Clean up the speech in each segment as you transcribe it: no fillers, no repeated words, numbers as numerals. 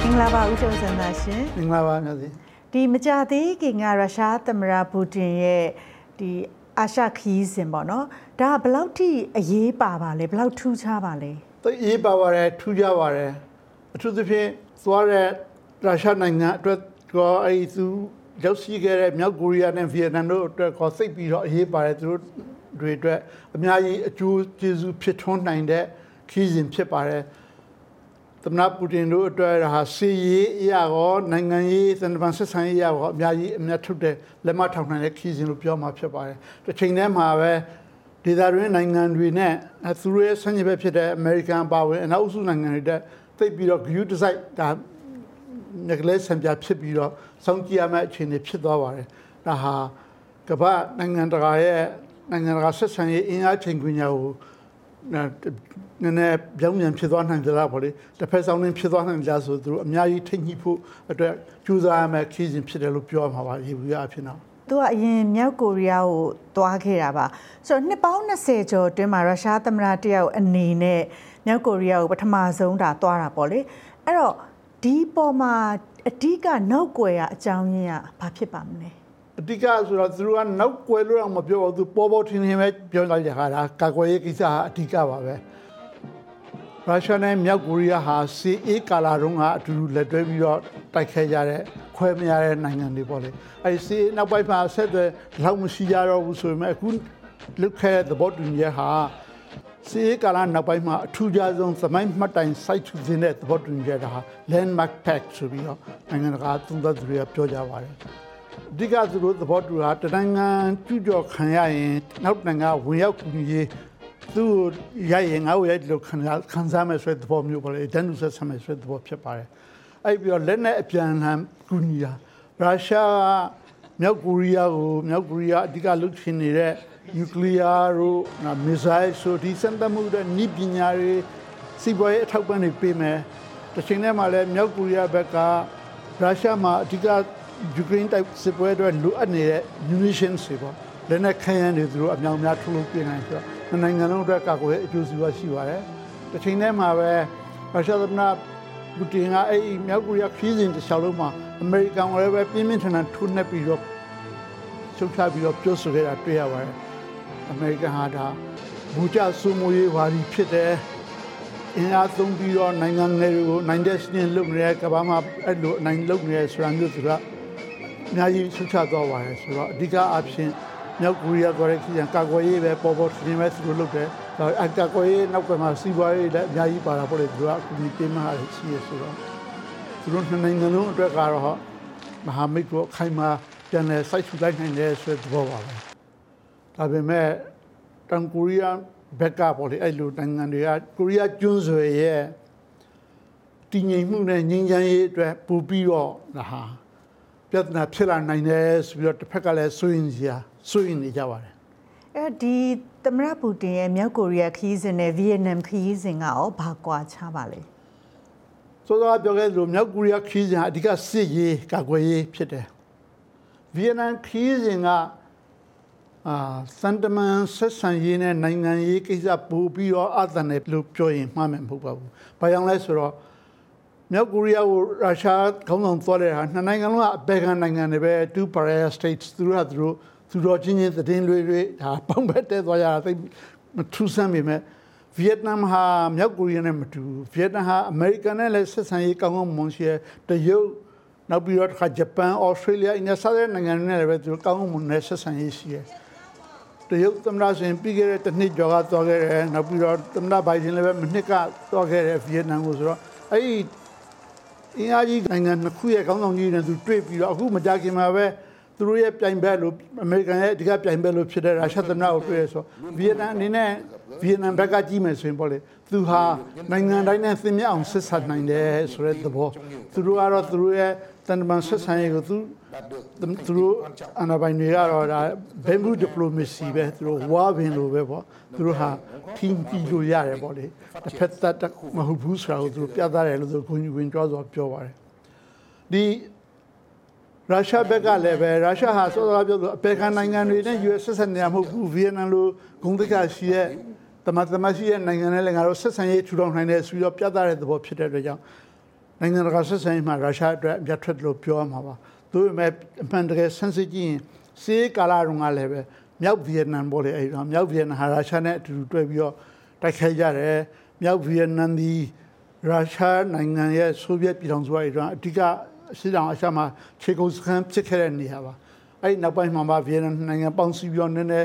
င်္ဂလာပါဦးကျော်စံသာရှင်မင်္ဂလာပါနော်ဒီမကြသေးခင်ကရုရှားသမ္မတပူတင်ရဲ့ဒီအာရှခီးစဉ်ပေါ့နော်ဒါဘယ်လောက်ထိအရေးပါပါလဲဘယ်လောက်ထူးခြားပါလဲသိအရေးပါပါတယ်ထူးခြားပါတယ်အထူးသဖြင့်သွားတဲ့ရုရှားနိုင်ငံအတွက်ကောအဲ့သူရောက်ရှိခဲ့တဲ့မြောက်ကိုရီးယားနဲ့ဗီယက်နမ်တို့အတွက်ကောသိပြီးတော့အရေးပါတယ်သူတို့တွေအတွက်အများကြီးအကျိုးကျေးဇူးဖြစ်ထွန်းနိုင်တဲ့ခီးစဉ်ဖြစ်ပါတယ်သမ္မတပူတင်တို့အတွက်ဟာစီရေးအရာရောနိုင်ငံရေးသံတမန်ဆက်ဆံရေးအရာရောအများကြီးအမြတ်ထုတ်တဲ့လက်မထောက်နိုင်တဲ့ခီးစဉ်လို့ပြောမှာဖြစ်ပါတယ်တစ်ချိန်တည်းမှာပဲဒေသတွင်းနိုင်ငံတွေနဲ့သူတို့ရဲ့ဆန့်ကျင်ဘက်ဖြစ်တဲ့အမေရိကန်ပါဝင်အနောက်အစုနိုင်ငံတွေတက်သိပြီးတော့ဂရုတစိုက်ဒါငကလေးဆံပြဖြစ်ပြီးတော့စောင့်ကြည့်ရမယ့်အခြေအနေဖြစ်သွားပါတယ်ဒါဟာကမ္ဘာနိုင်ငံတကာရဲ့နိုင်ငံတကာဆက်ဆံရေးအင်အားချိန်ခွင်ညာကိုနည်းနည်းပြောင်းပြန်ဖြစ်သွားနိုင်ကြလားပေါ့လေတစ်ဖက်ဆောင်ရင်ဖြစ်သွားနိုင်ကြဆိုသူတို့အများကြီးထိညှိဖို့အတွက်ကြိုးစားရမယ့်ခီးစဉ်ဖြစ်တယ်လို့ပြောမှာပါရေဘူးရအဖြစ်တော့သူကအရင်မြောက်ကိုရီးယားကိုတွားခဲ့တာပါဆိုတော့နှစ်ပေါင်း20ကျော်အတွင်းမှာရုရှားသမ္မတတယောက်အနေနဲ့မြောက်ကိုရီးယားကိုပထမဆုံးတွားတာပေါ့လေအဲ့တော့ဒီပေါ်မှာအဓိကနောက်ကွယ်အကြောင်းရင်းကဘာဖြစ်ပါမလဲအဓိကဆိုတော့သူတို့ကနောက်ကွယ်လို့တော့မပြောဘူးသူပေါ်ပေါ်ထင်ထင်ပဲပြောလိုက်ကြတာကာကွယ်ရေးကိစ္စအဓိကပါပဲရုရှားနဲ့မြောက်ကိုရီးယားဟာစီအေးကာလာတုန်းကအတူတူလက်တွဲပြီးတော့တိုက်ခိုက်ကြတဲ့ခွဲမရတဲ့နိုင်ငံတွေပေါ့လေအဲဒီစီအေးနောက်ပိုင်းမှာဆက်သွယ်လောက်မရှိကြတော့ဘူးဆိုပေမဲ့အခုလုခဲ့တဲ့သဘောတူညီချက်ဟာစီအေးကာလာနောက်ပိုင်းမှာအထူးခြားဆုံးသမိုင်းမှတ်တိုင်စိုက်ထူခြင်းတဲ့သဘောတူညီချက်ဟာ landmark pact ဆိုပြီးတော့နိုင်ငံတကာသုံးသပ်သူတွေကပြောကြပါတယ်အဓိကသူတို့သဘောတူတာတနိုင်ငံကျူးကျော်ခံရရင်နောက်နိုင်ငံဝင်ရောက်ကူညီရေးသူရရင်ငါ့ကိုရိုက်လို့ခံစားမယ်ဆိုတဲ့သဘောမျိုးပေါ့လေတန်တူဆက်ဆံမယ်ဆိုတဲ့သဘောဖြစ်ပါတယ်အဲ့ပြီးတော့လက်နဲ့အပြန်လှန်ကူညီတာရုရှားမြောက်ကိုရီးယားအဓိကလုပ်ချင်နေတဲ့နျူကလ িয়ার တို့မစ်ဇိုင်းဆိုဒီစံတမှုတဲ့နည်းပညာတွေစီးပွားရေးအထောက်ပံ့တွေပေးမယ်တစ်ချိန်တည်းမှာလည်းမြောက်ကိုရီးယားဘက်ကရုရှားမှာအဓိကယူကရိန်းတိုက်စစ်ပွဲအတွက်လိုအပ်နေတဲ့ munitions တွေပေါ့လက်နက်ခဲယမ်းတွေသူတို့အများများထုတ်လုပ်ပေးနိုင်ဆိုတော့နိုင်ငံလုံးအတွက်ကာကွယ်အကျိုးစီးပွားရှိပါတယ်တစ်ချိန်တည်းမှာပဲရုရှားသမ္မတပူတင်ကအဲ့ဒီမြောက်ကိုရီးယားခရီးစဉ်တစ်လျှောက်လုံးမှာအမေရိကန်ကလည်းပဲပြင်းပြင်းထန်ထန်ထိုးနှက်ပြီးတော့ချုပ်ချပြီးတော့ပြောဆိုခဲ့တာတွေ့ရပါတယ်အမေရိကန်ဟာဒါဘူချဆူမိုရေးဝါဒီဖြစ်တယ်အင်အားသုံးပြီးတော့နိုင်ငံငယ်တွေကိုနိုင်တဲ့ရှင်လုပ်နေတဲ့ကမ္ဘာမှာအဲ့လိုအနိုင်လုပ်နေတဲ့ဆိုတာမျိုးသူကအများကြီးချုပ်ချသွားပါတယ်ဆိုတော့အဓိကအဖြစ်မြောက်ကိုရီးယားကလည်းကာကွယ်ရေးပဲပေါ်ပေါ်ထင်ပဲသူတို့လုပ်တယ်အကာကွယ်ရေးနောက်ကမှစီးပွားရေးလည်းအများကြီးပါတာပေါ့လေသူကအကူအညီပေးမှရှိရဆိုတော့သူတို့နိုင်ငံလုံးအတွက်ကတော့မဟာမိတ်တို့ခိုင်မာပြန်လည်စိုက်ထူလိုက်နိုင်တယ်ဆိုတဲ့သဘောပါပဲဒါပေမဲ့တောင်ကိုရီးယားဘက်ကပေါ့လေအဲ့လိုနိုင်ငံတွေကကိုရီးယားကျွန်းဆွယ်ရဲ့တည်ငြိမ်မှုနဲ့ငြိမ်းချမ်းရေးအတွက်ပူပြီးတော့ဒါဟာပြဿနာဖြစ်လာနိုင်တယ်ဆိုပြီးတော့တစ်ဖက်ကလည်းစိုးရင်နေကြပါတယ်ဒီသမ္မတပူတင်ရဲ့မြောက်ကိုရီးယားခရီးစဉ်နဲ့ဗီယက်နမ်ခရီးစဉ်ကရောဘာကွာခြားပါလဲဆိုတော့ပြောခဲ့လို့မြောက်ကိုရီးယားခရီးစဉ်အဓိကစစ်ရေးကာကွယ်ရေးဖြစ်တယ်ဗီယက်နမ်ခရီးစဉ်ကစန်တမန်ဆက်ဆံရေးနဲ့နိုင်ငံရေးကိစ္စပို့ပြီးတော့အသံနဲ့လို့ပြောရင်မှားမယ်မဟုတ်ပါဘူး။ဘာကြောင့်လဲဆိုတော့မြောက်ကိုရီးယားကိုရုရှားခေါင်းဆောင်သွားတဲ့ဟာနှစ်နိုင်ငံလုံးကအပေခံနိုင်ငံတွေပဲ two pariah states သူတို့ချင်းသတင်းတွေဒါပေါင်းပဲတဲသွားရတာသိမထူးဆန်းပေမဲ့ဗီယက်နမ်ဟာမြောက်ကိုရီးယားနဲ့မတူဘူးဗီယက်နမ်ဟာအမေရိကန်နဲ့လည်းဆက်ဆံရေးကောင်းမွန်ရှိတယ်တရုတ်နောက်ပြီးတော့ဂျပန်ဩစတြေးလျအင်ဒိုစတဲ့နိုင်ငံတွေနဲ့လည်းသူတို့ကောင်းမွန်တဲ့ဆက်ဆံရေးရှိတယ်တရုတ်သမ္မတရှင်ပြီးခဲ့တဲ့တစ်နှစ်ကျော်ကသွားခဲ့တယ်နောက်ပြီးတော့သမ္မတဘိုင်ဒန်လည်းပဲနှစ်ကသွားခဲ့တယ်ဗီယက်နမ်ကိုဆိုတော့အဲ့ဒီအင်အားကြီးနိုင်ငံနှစ်ခုရဲ့ခေါင်းဆောင်ကြီးတွေသူတွေ့ပြီးတော့အခုမကြခင်မှာပဲသူတို့ရဲ့ပြိုင်ဘက်လို့အမေရိကန်ရဲ့အဓိကပြိုင်ဘက်လို့ဖြစ်တဲ့ရုရှားသမ္မတကိုတွေ့ရဆိုဗီယက်နမ်အနေနဲ့ဗီယက်နမ်ဘက်ကကြီးမယ်ဆိုရင်ပေါ့လေသူဟာနိုင်ငံတိုင်းနဲ့သင်မြအောင်ဆက်ဆံနိုင်တယ်ဆိုတဲ့သဘောသူတို့ကတော့သူတို့ရဲ့တန်တမန်ဆက်ဆံရေးကိုသူတို့အနာပိုင်းတွေကတော့ဒါဘယ်မှုဒီပလိုမစီပဲသူတို့ဝါပင်လိုပဲပေါ့သူတို့ဟာထင်းပြီးလို့ရတယ်ပေါ့လေတစ်ဖက်သက်မဟုတ်ဘူးဆိုတာကိုသူတို့ပြသတယ်လို့သူခွင့်ဝင်ကြွားစွာပြောပါတယ်ဒီရုရှားဘက်ကလည်းပဲရုရှားဟာစောစောပြောလို့အပေခံနိုင်ငံတွေနဲ့ US ဆက်ဆံနေမှာမဟုတ်ဘူးဗီယက်နမ်လိုဂုဏ်သိက္ခာရှိတဲ့သမရှိတဲ့နိုင်ငံနဲ့လည်းငါတို့ဆက်ဆံရေးထူထောင်နိုင်တယ်ဆိုပြီးတော့ပြသတဲ့သဘောဖြစ်တဲ့အတွက်ကြောင့်နိုင်ငံတကာဆက်ဆံရေးမှာရုရှားအတွက်အပြတ်ထွက်လို့ပြောမှာပါ။ဒါပေမဲ့အမှန်တကယ်ဆန်းစစ်ကြည့်ရင်စီးကာလာတုန်းကလည်းပဲမြောက်ဗီယက်နမ်ပေါ်လေအဲ့တော့မြောက်ဗီယက်နမ်ဟာရုရှားနဲ့အတူတူတွဲပြီးတော့တိုက်ခိုက်ကြတယ်။မြောက်ဗီယက်နမ်ဒီရုရှားနိုင်ငံရဲ့ဆိုဗီယက်ပြည်ထောင်စုရဲ့အဓိကရှေ့တောင်အာရှမှာခြေကုပ်စခန်းဖြစ်ခဲ့တဲ့နေရာပါ။အဲ့နောက်ပိုင်းမှာဗီယက်နမ်နိုင်ငံပေါင်းစည်းပြီးတော့နည်းနည်း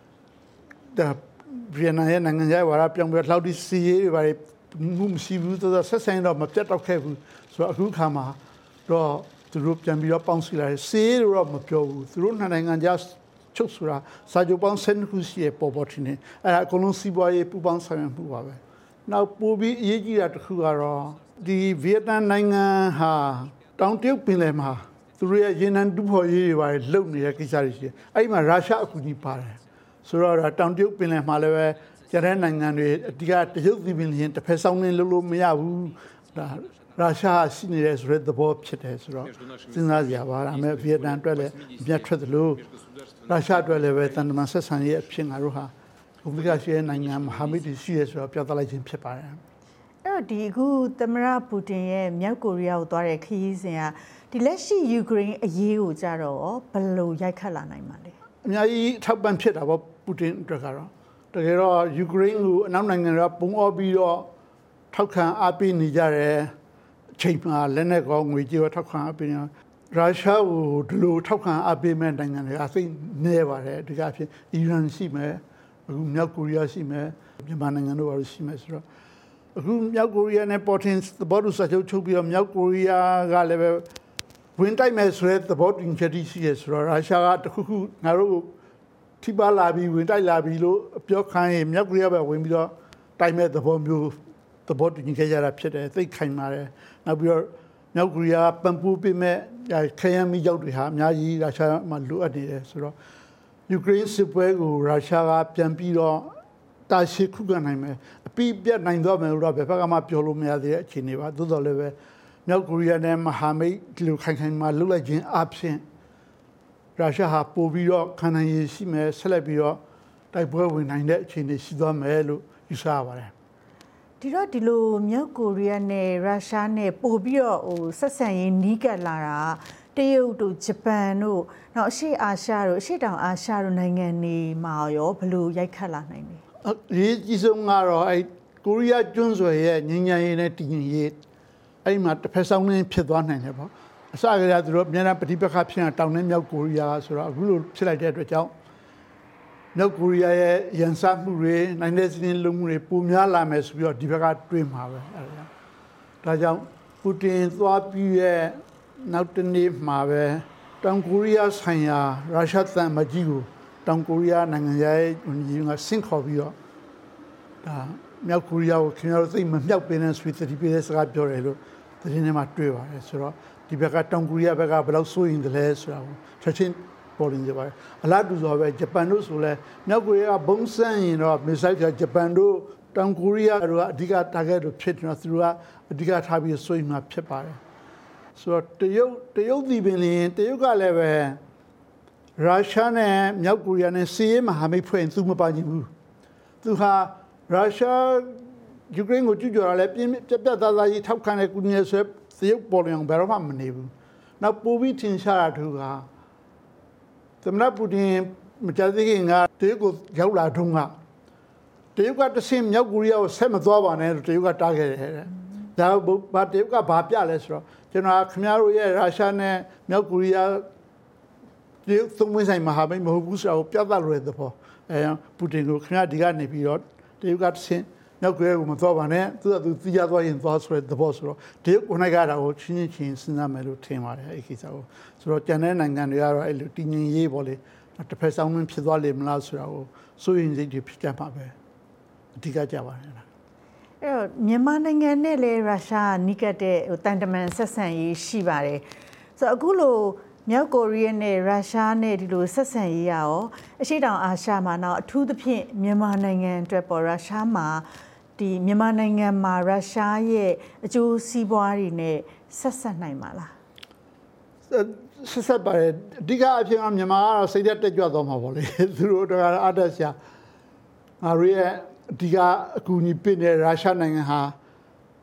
ဗီယက်နမ်ရဲ့နိုင်ငံရဲ့ဝါဒပြောင်းပြီးလောက်ဒီစီရေးတွေပါမှုမရှိဘူးဆိုတော့ဆက်ဆံတော့မပြတ်တော့ခဲ့ဘူးဆိုတော့အခုခါမှာတော့သူတို့ပြန်ပြီးတော့ပေါင်းစည်းလာတယ်စီရေးတော့မပြောဘူးသူတို့နိုင်ငံကြားချုပ်ဆိုတာစာချုပ်ပေါင်း7ခုရှိရဲ့ပေါ်တင်နေအဲ့ဒါအကုန်လုံးစီးပွားရေးပူးပေါင်းဆောင်ရွက်မှုပါပဲနောက်ပိုပြီးအရေးကြီးတာတစ်ခုကတော့ဒီဗီယက်နမ်နိုင်ငံဟာတောင်တရုတ်ပင်လယ်မှာသူတို့ရဲ့ရေနံတူးဖော်ရေးတွေပါလုပ်နေတဲ့ကိစ္စတွေရှိတယ်အဲ့ဒီမှာရုရှားအကူအညီပါတယ်ဆိုတော့တောင်တရုတ်ပင်လယ်မှာလည်းပဲကျတဲ့နိုင်ငံတွေအဓိကတရုတ်ပြည်ပင်လယ်တစ်ဖက်ဆောင်နေလို့မရဘူးဒါရုရှားရှိနေတဲ့ဆိုတဲ့သဘောဖြစ်တယ်ဆိုတော့စဉ်းစားကြပါဒါပေမဲ့ဗီယက်နမ်အတွက်လည်းပြတ်ထွက်တယ်လို့ရုရှားအတွက်လည်းပဲတန်တမန်ဆက်ဆံရေးအဖြစ်ငါတို့ဟာဥပဒေရှိတဲ့နိုင်ငံမဟာမိတ်ရှိရဆိုတော့ပြသလိုက်ခြင်းဖြစ်ပါတယ်အဲ့တော့ဒီအခုသမရပူတင်ရဲ့မြောက်ကိုရီးယားကိုသွားတဲ့ခရီးစဉ်ကဒီလက်ရှိယူကရိန်းအရေးကိုကြတော့ဘယ်လိုရိုက်ခတ်လာနိုင်မှာလဲအများကြီးထောက်ပံ့ဖြစ်တာပေါ့ပူတင်အတွက်ကတော့တကယ်တော့ယူကရိန်းကိုအနောက်နိုင်ငံတွေကပုံအောပြီးတော့ထောက်ခံအားပေးနေကြတယ်အချိန်မှာလက်နက်ကောငွေကြေးရောထောက်ခံအားပေးနေရုရှားကိုဒီလိုထောက်ခံအားပေးမဲ့နိုင်ငံတွေကသိနေပါတယ်ဒီကအဖြစ်အီရန်ရှိမယ်အခုမြောက်ကိုရီးယားရှိမယ်မြန်မာနိုင်ငံတို့ပါရှိမယ်ဆိုတော့အခုမြောက်ကိုရီးယားနဲ့ပေါ်တင်သဘောတူစာချုပ်ချုပ်ပြီးတော့မြောက်ကိုရီးယားကလည်းပဲဝင်တိုက်မယ်ဆိုတဲ့သဘောတူညီချက်ရှိရဆိုတော့ရုရှားကတခုခုငါတို့ထိပါလာပြီးဝင်တိုက်လာပြီးလို့ပြောခိုင်းရင်မြောက်ကိုရီးယားပဲဝင်ပြီးတော့တိုက်မဲ့သဘောမျိုးသဘောတူညီခဲ့ကြတာဖြစ်တယ်သိခိုင်ပါတယ်နောက်ပြီးတော့မြောက်ကိုရီးယားပံ့ပိုးပေးမဲ့ခရမ်းမီရောက်တွေဟာအများကြီးရုရှားမှာလိုအပ်နေတယ်ဆိုတော့ယူကရိန်းစစ်ပွဲကိုရုရှားကပြန်ပြီးတော့တာရှည်ခုခံနိုင်မယ်အပြည့်ပြတ်နိုင်တော့မယ်လို့တော့ဘယ်ဘက်ကမှပြောလို့မရသေးတဲ့အခြေအနေပါသို့တော်လည်းပဲမြောက်ကိုရီးယားနဲ့မဟာမိတ်ဒီလိုခိုင်ခိုင်မာလှုပ်လိုက်ခြင်းအပြင်ရုရှားဟာပို့ပြီးတော့ခံနိုင်ရရှိမယ်ဆက်လက်ပြီးတော့တိုက်ပွဲဝင်နိုင်တဲ့အခြေအနေရှိသွားမယ်လို့ယူဆရပါတယ်ဒီတော့ဒီလိုမြောက်ကိုရီးယားနဲ့ရုရှားနဲ့ပို့ပြီးတော့ဆက်ဆံရေးနီးကပ်လာတာတရုတ်တို့ဂျပန်တို့နောက်အရှေ့အာရှတို့အရှေ့တောင်အာရှတို့နိုင်ငံတွေမှာရောဘယ်လိုရိုက်ခတ်လာနိုင်လဲအရေးကြီးဆုံးကတော့အဲကိုရီးယားကျွန်းဆွယ်ရဲ့ငြိမ်းချမ်းရေးနဲ့တည်ငြိမ်ရေးအဲ့မှာတစ်ဖက်ဆောင်နေဖြစ်သွားနိုင်တယ်ပေါ့အစကတည်းကသူတို့အများအားပဋိပက္ခဖြစ်နေတာတောင်နဲ့မြောက်ကိုရီးယားဆိုတော့အခုလိုဖြစ်လိုက်တဲ့အတွက်ကြောင့်မြောက်ကိုရီးယားရဲ့ရန်စမှုတွေနိုင်တဲ့စည်းလုံးမှုတွေပုံများလာမယ်ဆိုပြီးတော့ဒီဘက်ကတွေးမှာပဲအဲ့ဒါကြောင့်ပူတင်သွားပြီးရဲ့နောက်တနေ့မှာပဲတောင်ကိုရီးယားဆိုင်ရာရုရှားသံမကြီးကိုတောင်ကိုရီးယားနိုင်ငံရဲ့ဝန်ကြီးကဆင့်ခေါ်ပြီးတော့ဒါမြောက်ကိုရီးယားကိုခင်ဗျားတို့သိမမြောက်ပင်နဲ့ဆွေးသတိပေးတဲ့စကားပြောတယ်လို့သတင်းထဲမှာတွေ့ပါတယ်ဆိုတော့ဒီဘက်ကတောင်ကိုရီးယားဘက်ကဘယ်လောက်စိုးရင်တလဲဆိုတာကိုချက်ချင်းပေါ်နေကြပါတယ်အလားတူဆိုပဲဂျပန်တို့ဆိုလဲမြောက်ကိုရီးယားဘုံစမ်းရင်တော့မစ်ဆိုက်ကဂျပန်တို့တောင်ကိုရီးယားတို့ကအဓိက target လို့ဖြစ်နေတော့သူတို့ကအဓိကထားပြီးစိုးရင်မှာဖြစ်ပါတယ်ဆိုတော့တရုတ်ဒီပင်လင်းတရုတ်ကလည်းပဲရုရှားနဲ့မြောက်ကိုရီးယားနဲ့စီးရေးမဟာမိတ်ဖွဲ့သူမပါနိုင်ဘူးသူဟာရုရှားယူကရိန်းကိုကျူးကျော်တာလည်းပြတ်သားသားကြီးထောက်ခံတဲ့ကုညီဆွဲတရုတ်ပေါ်လျောင်ဘယ်တော့မှမနေဘူးနောက်ပိုပြီးထင်ရှားတာသူကသမ္မတပူတင်မကြသေးခင်ကတရုတ်ကိုရောက်လာတုန်းကတရုတ်ကတဆင့်မြောက်ကိုရီးယားကိုဆက်မသွားပါနဲ့လို့တရုတ်ကတားခဲ့တယ်ဒါဘာတရုတ်ကဘာပြလဲဆိုတော့ကျွန်တော်ခင်ဗျားတို့ရဲ့ရုရှားနဲ့မြောက်ကိုရီးယားတရုတ်သုံးမဆိုင်မဟာမိတ်မဟုတ်ဘူးဆိုတာကိုပြသလိုတဲ့သဘောပူတင်ကိုခင်ဗျားဒီကနေပြီးတော့တရုတ်ကတဆင့်မြောက်ကိုရီးယားကိုမသွားပါနဲ့သူကသူသိကြသွားရင်သွားဆိုတဲ့သဘောဆိုတော့တရုတ်ကိုနိုင်ကြတာကိုချင်းစဉ်းစားမယ်လို့ထင်ပါတယ်အဲ့ဒီကိစ္စကိုဆိုတော့ကျန်တဲ့နိုင်ငံတွေကတော့အဲ့လိုတည်ငြိမ်ရေးပေါ့လေတစ်ဖက်ဆောင်ဝင်ဖြစ်သွားလိမ့်မလားဆိုတာကိုစိုးရင်စိတ်တွေဖြစ်ကြမှာပဲအဓိကကြပါတယ်အဲ့တော့မြန်မာနိုင်ငံနဲ့လည်းရုရှားနီးကပ်တဲ့တန်တမန်ဆက်ဆံရေးရှိပါတယ်ဆိုတော့အခုလိုမြောက်ကိုရီးယားနဲ့ရုရှားနဲ့ဒီလိုဆက်ဆံရေးရောအရှေ့တောင်အာရှမှာတော့အထူးသဖြင့်မြန်မာနိုင်ငံအတွက်ပေါ်ရုရှားမှာဒီမြန်မာနိုင်ငံမှာရုရှားရဲ့အကျိုးစီးပွားတွေနဲ့ဆက်ဆက်နိုင်မှာလားဆက်ပါတယ်အဓိကအဖြစ်ကမြန်မာကတော့စိတ်သက်တက်ကြွသွားမှာပေါ့လေသူတို့တော့အားတက်ရှာငါတို့ရဲ့အဓိကအကူအညီပေးတဲ့ရုရှားနိုင်ငံဟာ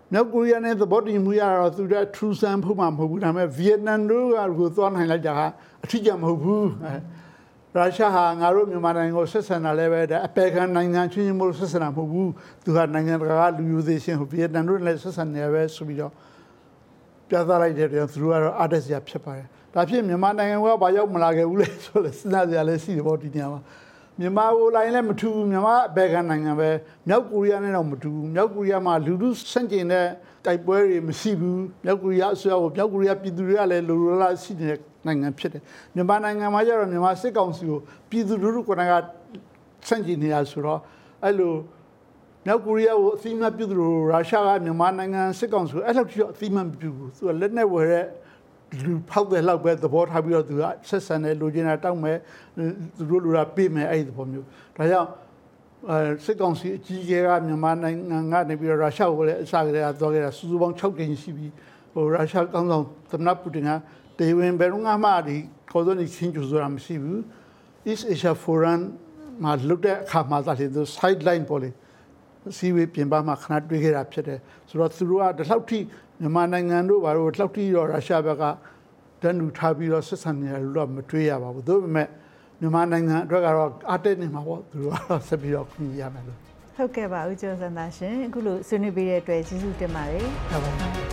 မြောက်ကိုရီးယားနဲ့သဘောတူမှုရတော့သူတို့ထူဆန်းဖို့မှမဟုတ်ဘူးဒါပေမဲ့ဗီယက်နမ်တို့ကသွားနိုင်လိုက်တာကအထီးကျမဟုတ်ဘူးရုရှားဟာငါတို့မြန်မာနိုင်ငံကိုဆက်ဆံတာလည်းပဲအပေခံနိုင်ငံချင်းမို့ဆက်ဆံတာမဟုတ်ဘူးသူကနိုင်ငံတကာလူမျိုးသေးရှင်ဗီယက်နမ်တို့လည်းဆက်ဆံနေပဲဆိုပြီးတော့ပြသလိုက်တဲ့သူတို့ကတော့အားတက်စရာဖြစ်ပါတယ်ဒါဖြစ်မြန်မာနိုင်ငံကဘာရောက်မလာခဲ့ဘူးလေဆိုလဲစဉ်းစားစရာလည်းရှိတယ်ပေါ့ဒီနေရာမှာမြန်မာကိုလိုင်းလည်းမထူဘူးမြန်မာအပေခံနိုင်ငံပဲမြောက်ကိုရီးယားနဲ့တော့မတူဘူးမြောက်ကိုရီးယားမှာလူထုစန့်ကျင်တဲ့တိုက်ပွဲတွေမရှိဘူးမြောက်ကိုရီးယားအစိုးရကိုမြောက်ကိုရီးယားပြည်သူတွေကလည်းလူလိုလားရှိနေတဲ့နိုင်ငံဖြစ်တယ်မြန်မာနိုင်ငံမှာကျတော့မြန်မာစစ်ကောင်စီကိုပြည်သူလူထုကစန့်ကျင်နေတာဆိုတော့အဲ့လိုမြောက်ကိုရီးယားကိုအသိအမှတ်ပြုသလိုရုရှားကမြန်မာနိုင်ငံစစ်ကောင်စီကိုအဲ့လောက်ကြီးတော့အသိအမှတ်မပြုဘူးသူကလက်နဲ့ဝယ်တဲ့လူဖောက်တဲ့လောက်ပဲသဘောထားပြီးတော့သူကဆက်ဆံတယ်လိုချင်တာတောက်မယ်သူတို့လိုတာပေးမယ်အဲ့ဒီသဘောမျိုးဒါကြောင့်စစ်ကောင်စီအကြီးအကဲကမြန်မာနိုင်ငံကနေပြီးတော့ရုရှားကိုလည်းအစကတည်းကသွားခဲ့တာစုစုပေါင်း6ကြိမ်ရှိပြီးရုရှားကောင်းဆောင်သမ္မတပူတင်ကတေဝင်ဘယ်တော့မှဒီခေါ်ဆိုနေချင်းကျဆိုတာမရှိဘူး East Asia Forum မှာလွတ်တဲ့အခါမှာသာလေသူ sideline ပေါ်လေစီဝေးပြင်ပမှာခဏတွေ့ခဲ့တာဖြစ်တယ်ဆိုတော့သူတို့ကဒီလောက်ထိမြန်မာနိုင်ငံတို့ဘာလို့လောက်ထိတော့ရုရှားဘက်ကတန်းတူထားပြီးတော့ဆက်ဆံနေတယ်လို့တော့မတွေ့ရပါဘူးဒါပေမဲ့မြန်မာနိုင်ငံအတွက်ကတော့အားတက်နေမှာပေါ့သူတို့ကတော့ဆက်ပြီးတော့ခွင့်ရမယ်လို့ဟုတ်ကဲ့ပါဦးကျော်စံသာရှင်အခုလိုဆွေးနွေးပေးတဲ့အတွက်ကျေးဇူးတင်ပါတယ်ဟုတ်ပါဘူး